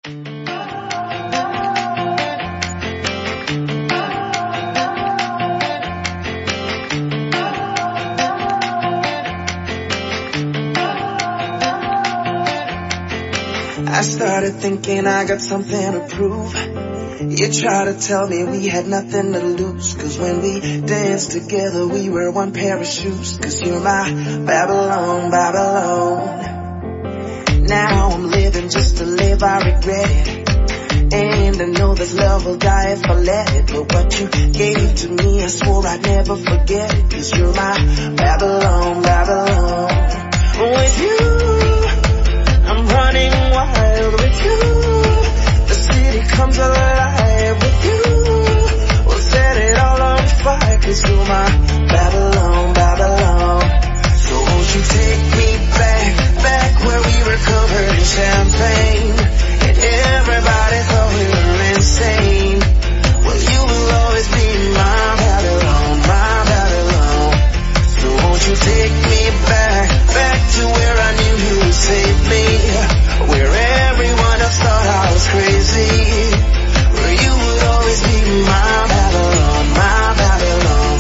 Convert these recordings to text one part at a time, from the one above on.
I started thinking I got something to prove. You tried to tell me we had nothing to lose, 'cause when we danced together we were one pair of shoes. 'Cause you're my Babylon, Babylon. Now I'm living just to live, I regret it. And I know this love will die if I let it. But what you gave to me, I swore I'd never forget it. 'Cause you're my Babylon, Babylon. With you, I'm running wild. With you, the city comes alive. With you, we'll set it all on fire. 'Cause you're my Babylon, Babylon. So won't you take me back, back where we were covered in champagne and everybody thought we were insane. Well, you will always be my Babylon, my Babylon. So won't you take me back, back to where I knew you would save me, where everyone else thought I was crazy, where you would always be my Babylon, my Babylon,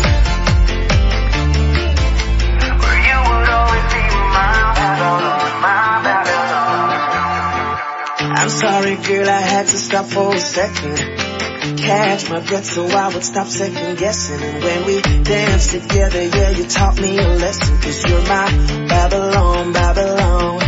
where you would always be my Babylon, my Babylon. I'm sorry, girl, I had to stop for a second, catch my breath so I would stop second guessing. And when we danced together, yeah, you taught me a lesson. 'Cause you're my Babylon, Babylon.